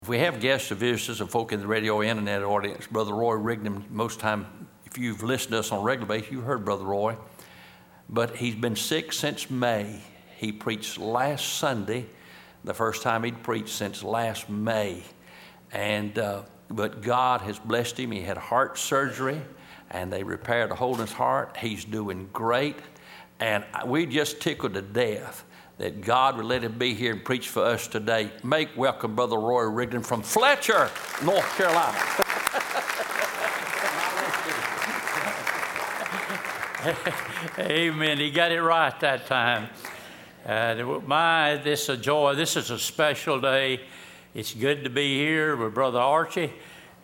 If we have guests or visitors or folk in the radio or internet audience, Brother Roy Rigdon, most time, if you've listened to us on a regular basis, you've heard Brother Roy. But he's been sick since May. He preached last Sunday, the first time he'd preached since last May. But God has blessed him. He had heart surgery, and they repaired a hole in his heart. He's doing great. And we just tickled to death that God would let him be here and preach for us today. Make welcome Brother Roy Rigdon from Fletcher, North Carolina. Amen. He got it right that time. This is a joy. This is a special day. It's good to be here with Brother Archie.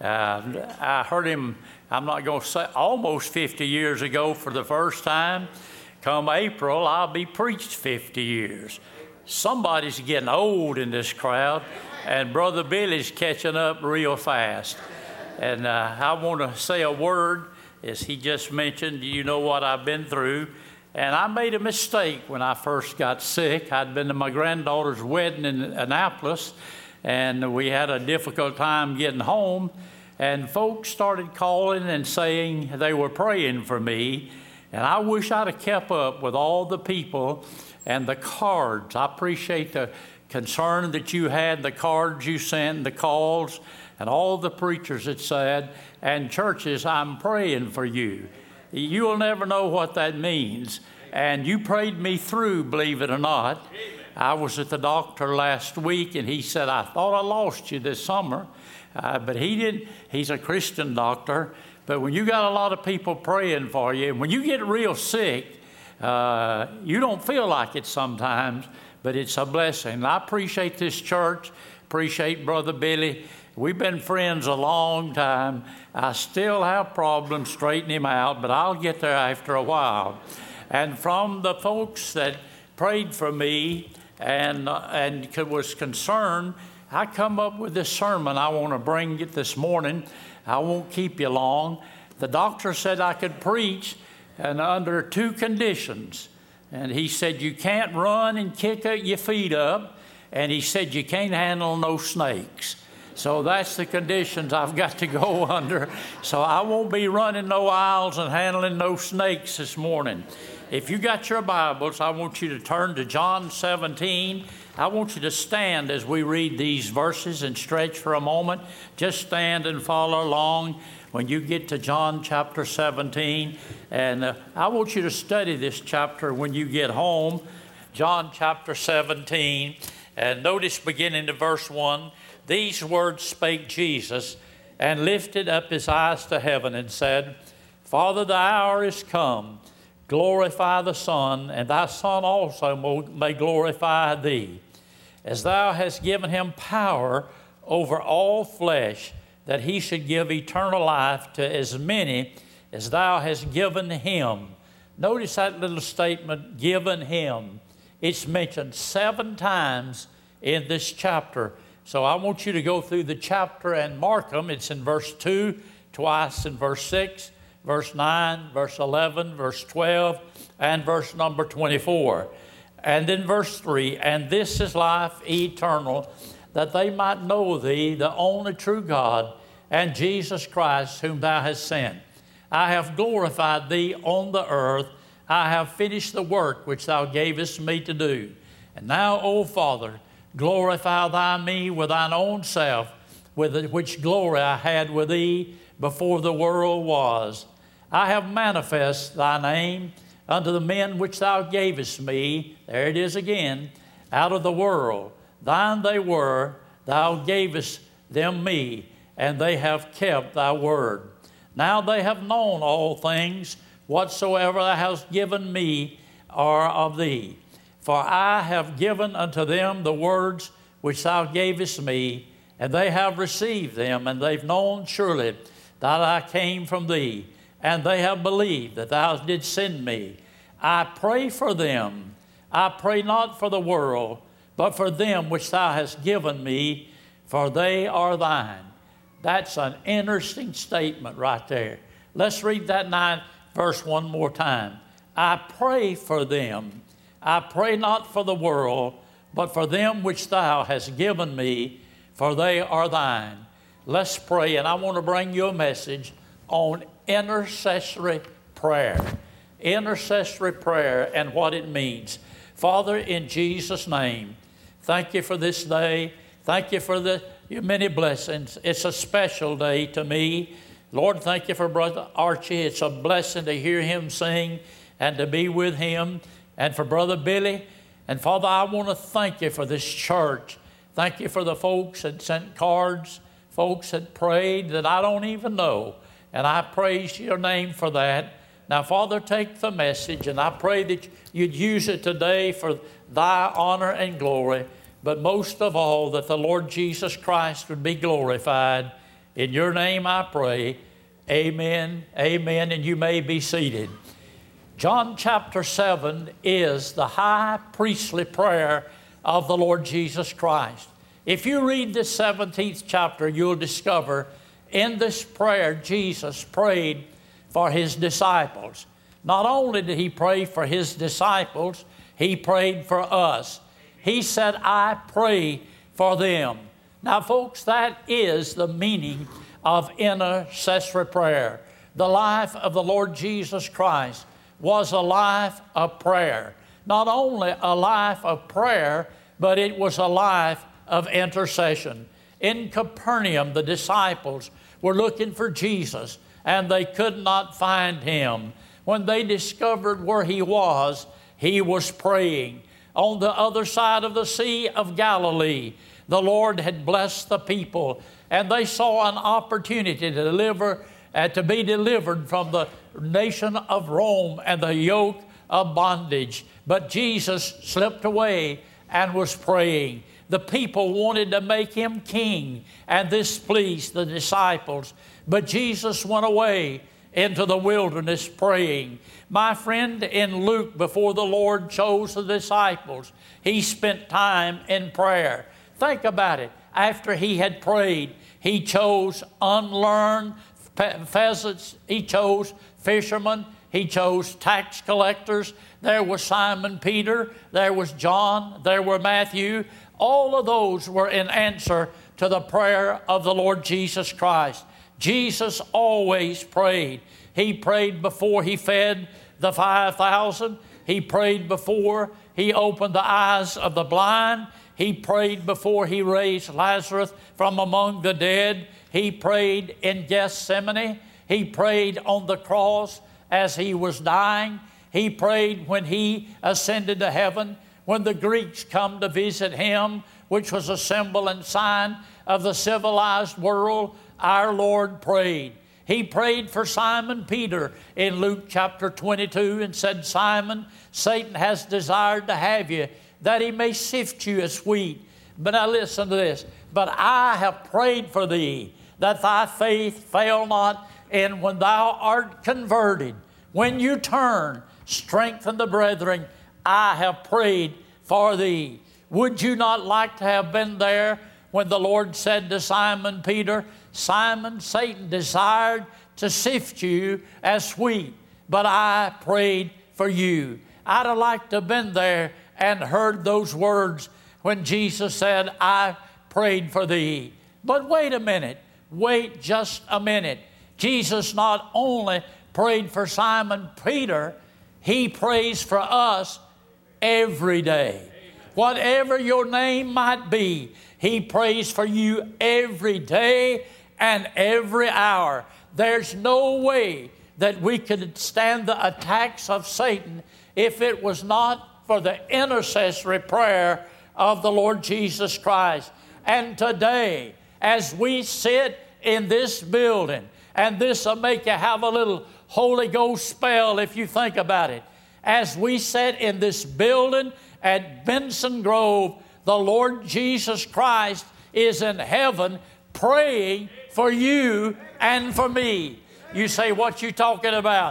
I heard him, I'm not going to say, almost 50 years ago for the first time. Come April, I'll be preached 50 years. Somebody's getting old in this crowd, and Brother Billy's catching up real fast. And I want to say a word, as he just mentioned, you know what I've been through. And I made a mistake when I first got sick. I'd been to my granddaughter's wedding in Annapolis, and we had a difficult time getting home. And folks started calling and saying they were praying for me. And I wish I'd have kept up with all the people and the cards. I appreciate the concern that you had, the cards you sent, the calls, and all the preachers that said, and churches, I'm praying for you. You'll never know what that means. And you prayed me through, believe it or not. I was at the doctor last week, and he said, I thought I lost you this summer. But he didn't. He's a Christian doctor. But when you got a lot of people praying for you, and when you get real sick, you don't feel like it sometimes, but it's a blessing. I appreciate this church, appreciate Brother Billy. We've been friends a long time. I still have problems straightening him out, but I'll get there after a while. And from the folks that prayed for me and was concerned, I come up with this sermon I want to bring you this morning. I won't keep you long. The doctor said I could preach and under two conditions. And he said you can't run and kick your feet up. And he said you can't handle no snakes. So that's the conditions I've got to go under. So I won't be running no aisles and handling no snakes this morning. If you got your Bibles, I want you to turn to John 17. I want you to stand as we read these verses and stretch for a moment. Just stand and follow along when you get to John chapter 17. And I want you to study this chapter when you get home. John chapter 17. And notice beginning to verse 1. These words spake Jesus, and lifted up his eyes to heaven, and said, Father, the hour is come. Glorify the Son, and thy Son also may glorify thee, as thou hast given him power over all flesh, that he should give eternal life to as many as thou hast given him. Notice that little statement, given him. It's mentioned 7 times in this chapter. So I want you to go through the chapter and mark them. It's in verse 2, twice in verse 6, verse 9, verse 11, verse 12, and verse number 24. And then verse 3, and this is life eternal, that they might know thee, the only true God, and Jesus Christ, whom thou hast sent. I have glorified thee on the earth. I have finished the work which thou gavest me to do. And now, O Father, glorify thou me with thine own self, with which glory I had with thee before the world was. I have manifest thy name unto the men which thou gavest me, there it is again, out of the world. Thine they were, thou gavest them me, and they have kept thy word. Now they have known all things, whatsoever thou hast given me are of thee. For I have given unto them the words which thou gavest me, and they have received them, and they've known surely that I came from thee, and they have believed that thou didst send me. I pray for them. I pray not for the world, but for them which thou hast given me, for they are thine. That's an interesting statement right there. Let's read that 9th verse one more time. I pray for them. I pray not for the world, but for them which thou hast given me, for they are thine. Let's pray, and I want to bring you a message on intercessory prayer. Intercessory prayer and what it means. Father, in Jesus' name, thank you for this day. Thank you for your many blessings. It's a special day to me. Lord, thank you for Brother Archie. It's a blessing to hear him sing and to be with him. And for Brother Billy. And Father, I want to thank you for this church. Thank you for the folks that sent cards, folks that prayed that I don't even know. And I praise your name for that. Now, Father, take the message, and I pray that you'd use it today for thy honor and glory. But most of all, that the Lord Jesus Christ would be glorified. In your name I pray. Amen, amen, and you may be seated. John chapter 7 is the high priestly prayer of the Lord Jesus Christ. If you read the 17th chapter, you'll discover in this prayer Jesus prayed for his disciples. Not only did he pray for his disciples, he prayed for us. He said, I pray for them. Now, folks, that is the meaning of intercessory prayer. The life of the Lord Jesus Christ was a life of prayer. Not only a life of prayer, but it was a life of intercession. In Capernaum, the disciples were looking for Jesus, and they could not find him. When they discovered where he was praying. On the other side of the Sea of Galilee, the Lord had blessed the people, and they saw an opportunity to be delivered from the nation of Rome and the yoke of bondage. But Jesus slipped away and was praying. The people wanted to make him king, and this pleased the disciples. But Jesus went away into the wilderness praying. My friend, in Luke, before the Lord chose the disciples, he spent time in prayer. Think about it. After he had prayed, he chose unlearned peasants, he chose fishermen, he chose tax collectors. There was Simon Peter, there was John, there were Matthew. All of those were in answer to the prayer of the Lord Jesus Christ. Jesus always prayed. He prayed before he fed the 5,000. He prayed before he opened the eyes of the blind. He prayed before he raised Lazarus from among the dead. He prayed in Gethsemane. He prayed on the cross as he was dying. He prayed when he ascended to heaven. When the Greeks come to visit him, which was a symbol and sign of the civilized world, our Lord prayed. He prayed for Simon Peter in Luke chapter 22 and said, Simon, Satan has desired to have you, that he may sift you as wheat. But now listen to this. But I have prayed for thee, that thy faith fail not, and when thou art converted, when you turn, strengthen the brethren. I have prayed for thee. Would you not like to have been there when the Lord said to Simon Peter, Simon, Satan desired to sift you as wheat, but I prayed for you. I'd have liked to have been there and heard those words when Jesus said, I prayed for thee. But wait a minute. Wait just a minute. Jesus not only prayed for Simon Peter, he prays for us every day. Whatever your name might be, he prays for you every day and every hour. There's no way that we could stand the attacks of Satan if it was not for the intercessory prayer of the Lord Jesus Christ. And today, as we sit in this building, and this will make you have a little Holy Ghost spell if you think about it. As we sit in this building at Benson Grove, the Lord Jesus Christ is in heaven praying for you and for me. You say, what you talking about?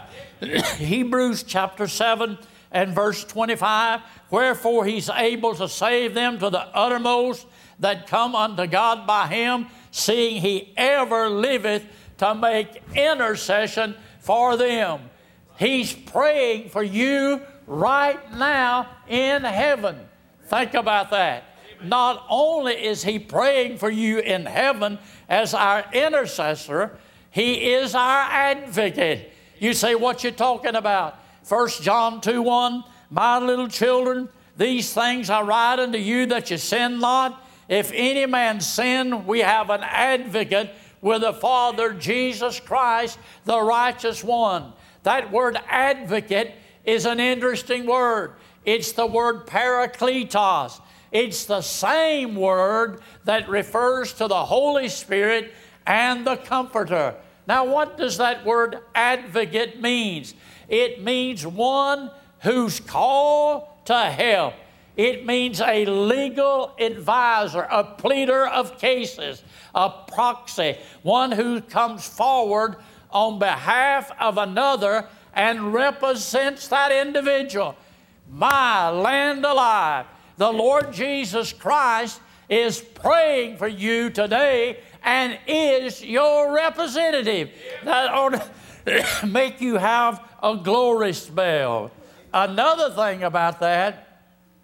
Hebrews chapter 7 and verse 25. Wherefore he's able to save them to the uttermost that come unto God by him, seeing he ever liveth to make intercession for them. He's praying for you right now in heaven. Think about that. not only is he praying for you in heaven as our intercessor, he is our advocate. You say, what you talking about? 1 John 2:1, my little children, these things I write unto you that you sin not. If any man sin, we have an advocate with the Father, Jesus Christ, the righteous one. That word advocate is an interesting word. It's the word parakletos. It's the same word that refers to the Holy Spirit and the Comforter. Now, what does that word advocate mean? It means one who's called to help. It means a legal advisor, a pleader of cases, a proxy, one who comes forward on behalf of another and represents that individual. My land alive, the Lord Jesus Christ is praying for you today and is your representative. That ought to make you have a glory spell. Another thing about that,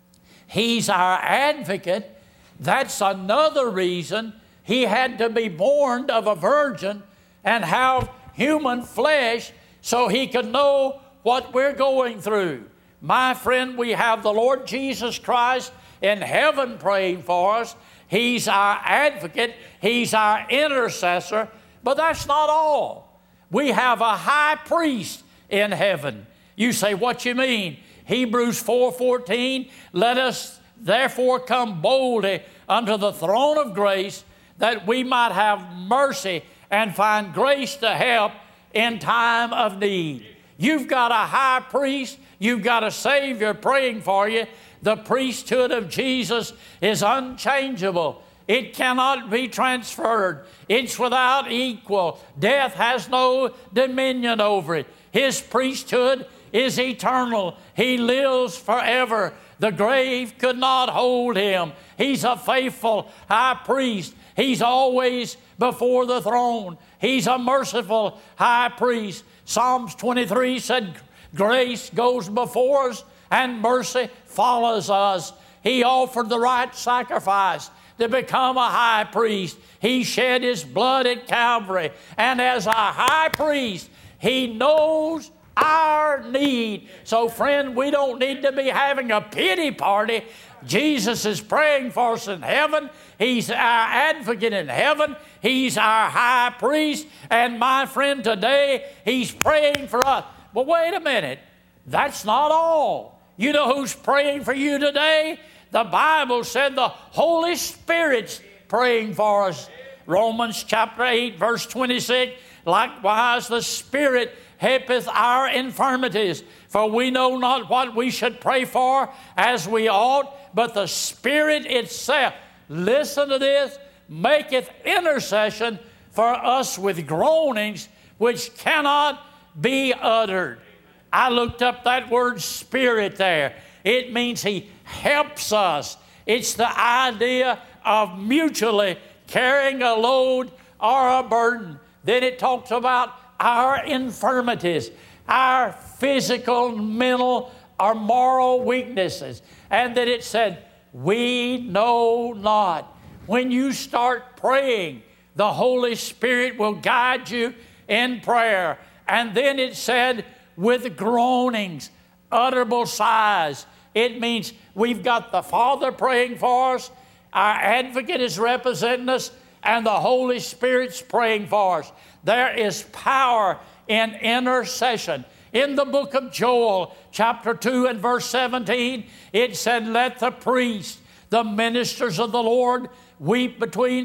he's our advocate. That's another reason he had to be born of a virgin and have human flesh so he could know what we're going through. My friend, we have the Lord Jesus Christ in heaven praying for us. He's our advocate. He's our intercessor. But that's not all. We have a high priest in heaven. You say, what you mean? Hebrews 4:14, let us therefore come boldly unto the throne of grace that we might have mercy and find grace to help in time of need. You've got a high priest. You've got a Savior praying for you. The priesthood of Jesus is unchangeable. It cannot be transferred. It's without equal. Death has no dominion over it. His priesthood is eternal. He lives forever. The grave could not hold him. He's a faithful high priest. He's always before the throne. He's a merciful high priest. Psalms 23 said, grace goes before us and mercy follows us. He offered the right sacrifice to become a high priest. He shed his blood at Calvary. And as a high priest, he knows our need. So, friend, we don't need to be having a pity party. Jesus is praying for us in heaven. He's our advocate in heaven. He's our high priest. And my friend, today, he's praying for us. But wait a minute. That's not all. You know who's praying for you today? The Bible said the Holy Spirit's praying for us. Romans chapter 8, verse 26. Likewise, the Spirit helpeth our infirmities, for we know not what we should pray for as we ought, but the Spirit itself, listen to this, maketh intercession for us with groanings which cannot be uttered. I looked up that word Spirit there. It means He helps us. It's the idea of mutually carrying a load or a burden. Then it talks about our infirmities, our physical, mental, or moral weaknesses. And then it said, we know not. When you start praying, the Holy Spirit will guide you in prayer. And then it said, with groanings, utterable sighs. It means we've got the Father praying for us, our advocate is representing us, and the Holy Spirit's praying for us. There is power in intercession. In the book of Joel, chapter 2 and verse 17, it said, let the priests, the ministers of the Lord, weep between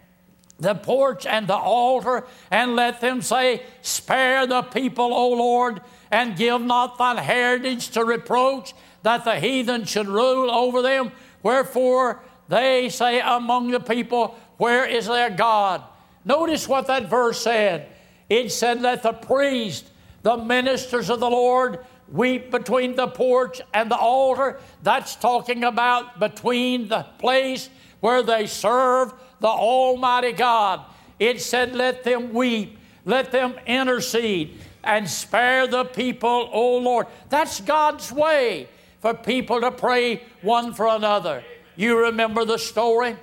the porch and the altar, and let them say, spare the people, O Lord, and give not thine heritage to reproach, that the heathen should rule over them. Wherefore they say among the people, where is their God? Notice what that verse said. It said, let the priest, the ministers of the Lord, weep between the porch and the altar. That's talking about between the place where they serve the Almighty God. It said, let them weep, let them intercede, and spare the people, O Lord. That's God's way for people to pray one for another. You remember the story?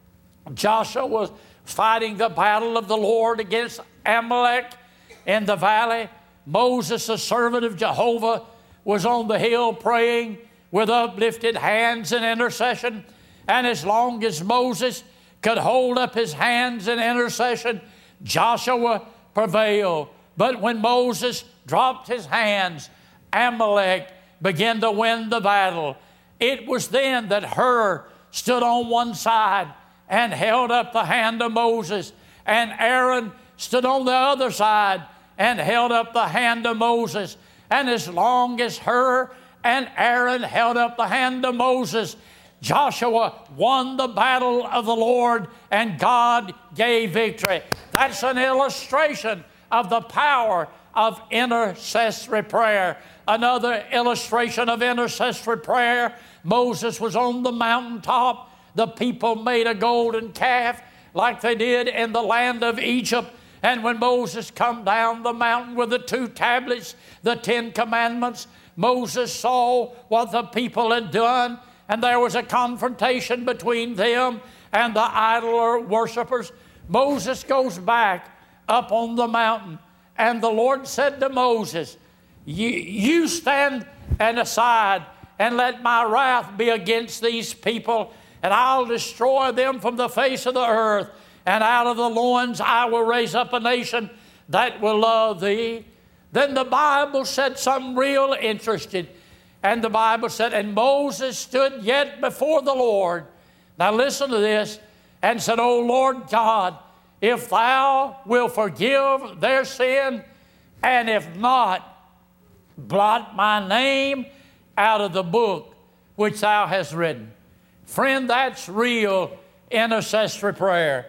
Joshua was fighting the battle of the Lord against Amalek in the valley. Moses, a servant of Jehovah, was on the hill praying with uplifted hands in intercession. And as long as Moses could hold up his hands in intercession, Joshua prevailed. But when Moses dropped his hands, Amalek began to win the battle. It was then that Hur stood on one side and held up the hand of Moses, and Aaron stood on the other side and held up the hand of Moses. And as long as Hur and Aaron held up the hand of Moses, Joshua won the battle of the Lord, and God gave victory. That's an illustration of the power of intercessory prayer. Another illustration of intercessory prayer, Moses was on the mountaintop. The people made a golden calf like they did in the land of Egypt. And when Moses come down the mountain with the 2 tablets, the 10 commandments, Moses saw what the people had done, and there was a confrontation between them and the idol worshipers. Moses goes back up on the mountain, and the Lord said to Moses, you stand aside and let my wrath be against these people, and I'll destroy them from the face of the earth. And out of the loins I will raise up a nation that will love thee. Then the Bible said something real interesting. And the Bible said, and Moses stood yet before the Lord. Now listen to this. And said, O Lord God, if thou wilt forgive their sin, and if not, blot my name out of the book which thou hast written. Friend, that's real intercessory prayer.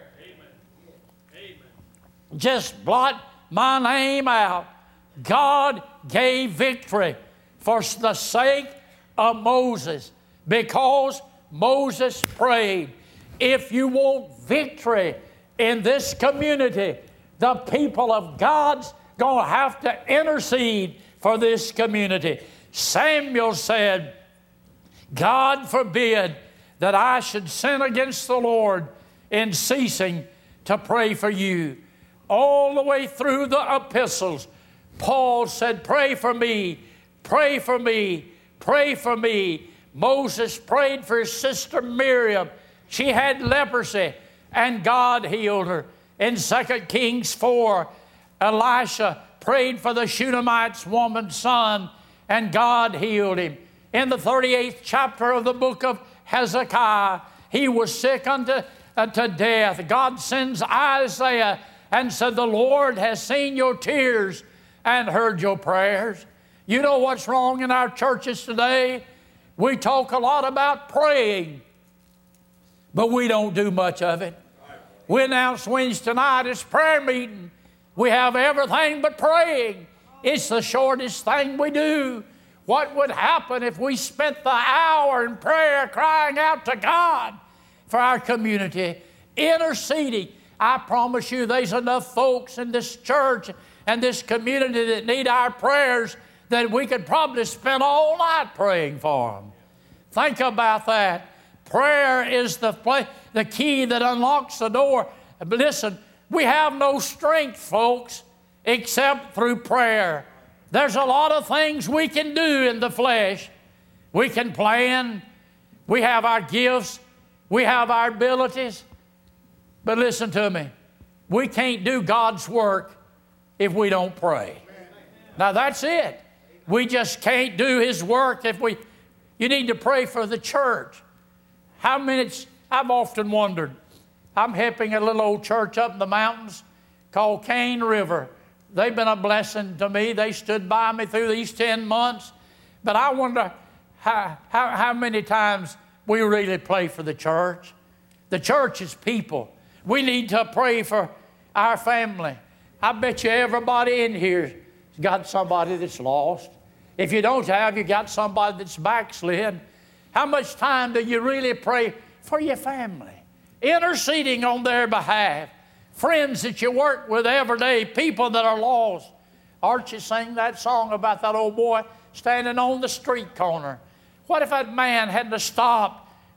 Just blot my name out. God gave victory for the sake of Moses, because Moses prayed. If you want victory in this community, the people of God's going to have to intercede for this community. Samuel said, God forbid that I should sin against the Lord in ceasing to pray for you. All the way through the epistles, Paul said, pray for me, pray for me, pray for me. Moses prayed for his sister Miriam. She had leprosy, and God healed her. In 2 Kings 4, Elisha prayed for the Shunammite woman's son, and God healed him. In the 38th chapter of the book of Hezekiah, he was sick unto death. God sends Isaiah and said, the Lord has seen your tears and heard your prayers. You know what's wrong in our churches today? We talk a lot about praying, but we don't do much of it. We announced Wednesday night it's prayer meeting. We have everything but praying. It's the shortest thing we do. What would happen if we spent the hour in prayer crying out to God for our community, interceding? I promise you there's enough folks in this church and this community that need our prayers that we could probably spend all night praying for them. Think about that. Prayer is the key that unlocks the door. Listen, we have no strength, folks, except through prayer. There's a lot of things we can do in the flesh. We can plan. We have our gifts. We have our abilities. But listen to me. We can't do God's work if we don't pray. Now that's it. We just can't do His work if we... You need to pray for the church. I've often wondered. I'm helping a little old church up in the mountains called Cane River. They've been a blessing to me. They stood by me through these 10 months. But I wonder how many times we really pray for the church. The church is people. We need to pray for our family. I bet you everybody in here has got somebody that's lost. If you don't have, you got somebody that's backslid. How much time do you really pray for your family? Interceding on their behalf. Friends that you work with every day, people that are lost. Archie sang that song about that old boy standing on the street corner. What if that man had to stop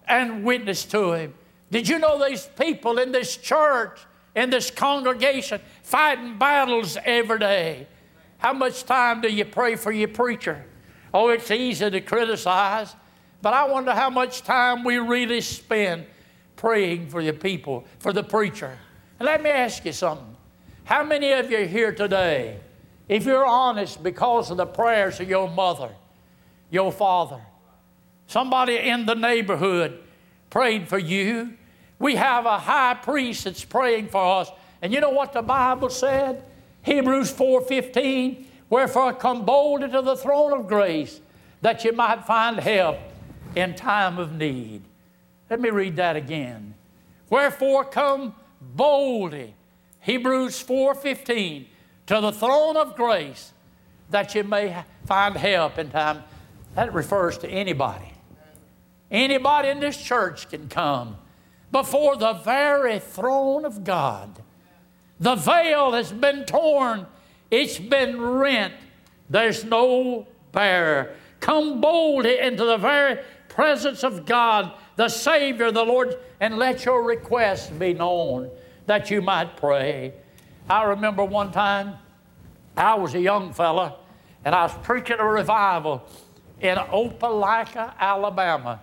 and witness to Him. Did you know these people in this church, in this congregation, fighting battles every day? How much time do you pray for your preacher? Oh, it's easy to criticize, but I wonder how much time we really spend praying for the people, for the preacher. And let me ask you something. How many of you are here today, if you're honest, because of the prayers of your mother, your father, somebody in the neighborhood prayed for you? We have a high priest that's praying for us. And you know what the Bible said? Hebrews 4:15, wherefore come boldly to the throne of grace, that you might find help in time of need. Let me read that again. Wherefore come boldly, Hebrews 4:15, to the throne of grace, that you may find help in time. That refers to anybody. Anybody in this church can come before the very throne of God. The veil has been torn. It's been rent. There's no barrier. Come boldly into the very presence of God, the Savior, the Lord, and let your requests be known, that you might pray. I remember one time I was a young fella, and I was preaching a revival in Opelika, Alabama.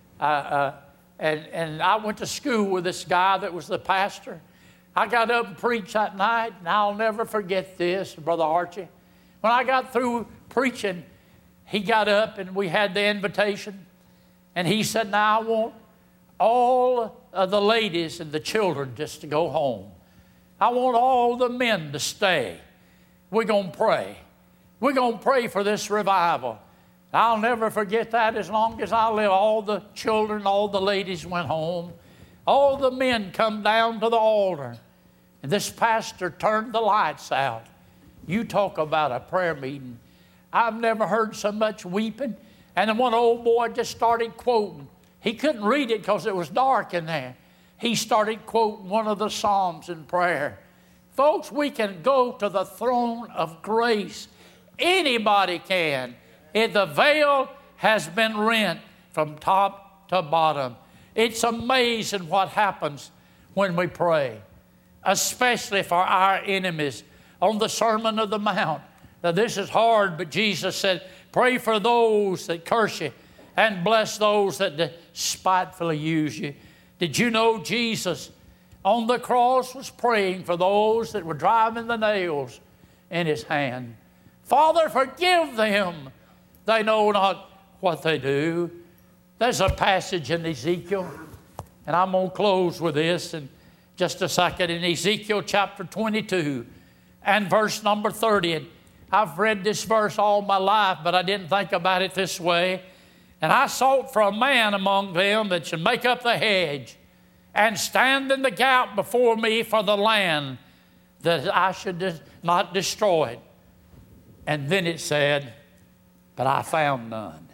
And I went to school with this guy that was the pastor. I got up and preached that night, and I'll never forget this, Brother Archie. When I got through preaching, he got up and we had the invitation. And he said, now I want all of the ladies and the children just to go home. I want all the men to stay. We're going to pray. We're going to pray for this revival. I'll never forget that as long as I live. All the children, all the ladies went home. All the men come down to the altar. And this pastor turned the lights out. You talk about a prayer meeting. I've never heard so much weeping. And then one old boy just started quoting. He couldn't read it because it was dark in there. He started quoting one of the Psalms in prayer. Folks, we can go to the throne of grace. Anybody can. If the veil has been rent from top to bottom. It's amazing what happens when we pray, especially for our enemies. On the Sermon of the Mount, now this is hard, but Jesus said, pray for those that curse you and bless those that despitefully use you. Did you know Jesus on the cross was praying for those that were driving the nails in His hand? Father, forgive them. They know not what they do. There's a passage in Ezekiel, and I'm going to close with this in just a second. In Ezekiel chapter 22 and verse number 30. And I've read this verse all my life, but I didn't think about it this way. And I sought for a man among them that should make up the hedge and stand in the gap before me for the land, that I should not destroy it. And then it said, but I found none.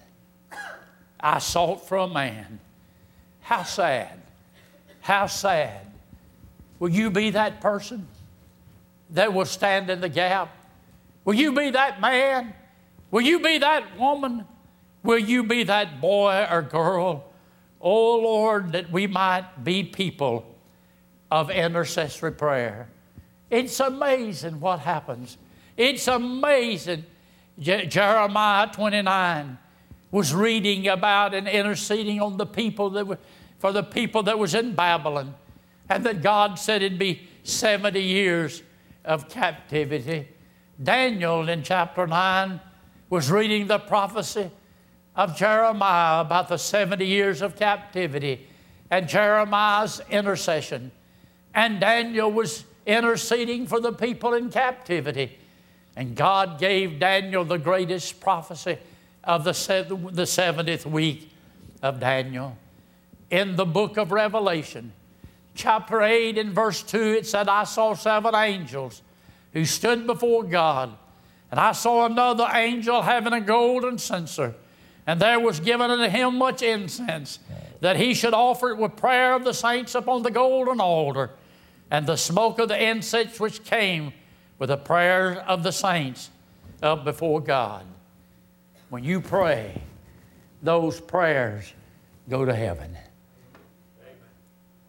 I sought for a man. How sad. How sad. Will you be that person that will stand in the gap? Will you be that man? Will you be that woman? Will you be that boy or girl? Oh, Lord, that we might be people of intercessory prayer. It's amazing what happens. It's amazing. Jeremiah 29 was reading about and interceding on the people that were, for the people that was in Babylon, and that God said it'd be 70 years of captivity. Daniel in chapter 9 was reading the prophecy of Jeremiah about the 70 years of captivity and Jeremiah's intercession. And Daniel was interceding for the people in captivity. And God gave Daniel the greatest prophecy of the 70th week of Daniel. In the book of Revelation, chapter 8 and verse 2, it said, I saw 7 angels who stood before God. And I saw another angel having a golden censer. And there was given unto him much incense, that he should offer it with prayer of the saints upon the golden altar. And the smoke of the incense which came with the prayer of the saints up before God. When you pray, those prayers go to heaven.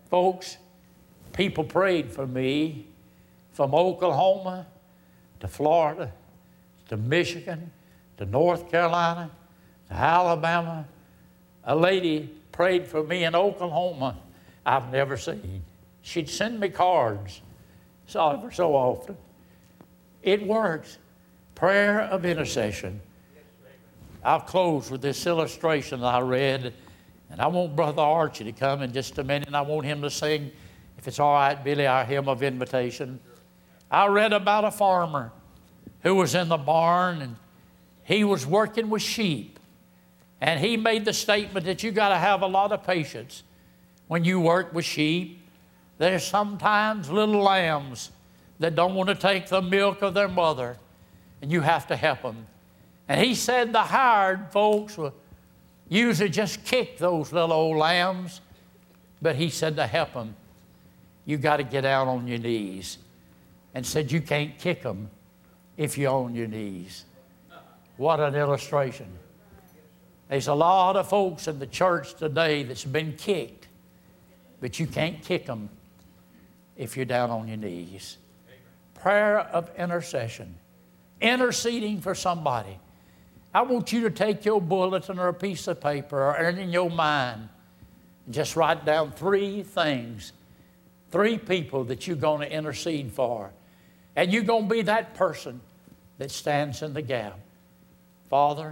Folks, people prayed for me from Oklahoma to Florida to Michigan to North Carolina to Alabama. A lady prayed for me in Oklahoma I've never seen. She'd send me cards ever so often. It works. Prayer of intercession. I'll close with this illustration that I read, and I want Brother Archie to come in just a minute, and I want him to sing, if it's all right, Billy, our hymn of invitation. I read about a farmer who was in the barn, and he was working with sheep. And he made the statement that you got to have a lot of patience when you work with sheep. There's sometimes little lambs that don't want to take the milk of their mother, and you have to help them. And he said the hired folks will usually just kick those little old lambs, but he said to help them, you got to get out on your knees. And said you can't kick them if you're on your knees. What an illustration. There's a lot of folks in the church today that's been kicked, but you can't kick them if you're down on your knees. Prayer of intercession. Interceding for somebody. I want you to take your bulletin or a piece of paper or in your mind and just write down 3 things, 3 people that you're going to intercede for. And you're going to be that person that stands in the gap. Father,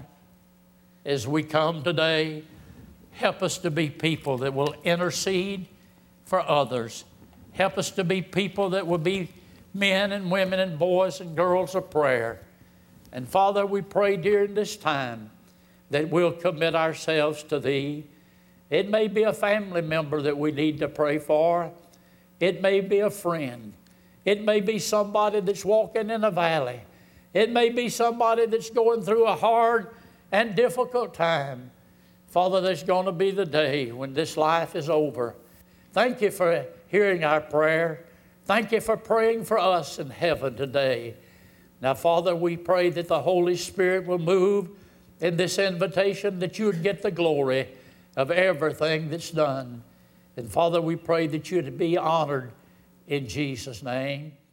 as we come today, help us to be people that will intercede for others. Help us to be people that will be men and women and boys and girls of prayer. And Father, we pray during this time that we'll commit ourselves to Thee. It may be a family member that we need to pray for. It may be a friend. It may be somebody that's walking in a valley. It may be somebody that's going through a hard and difficult time. Father, there's going to be the day when this life is over. Thank you for hearing our prayer. Thank you for praying for us in heaven today. Now, Father, we pray that the Holy Spirit will move in this invitation, that you would get the glory of everything that's done. And Father, we pray that you would be honored in Jesus' name.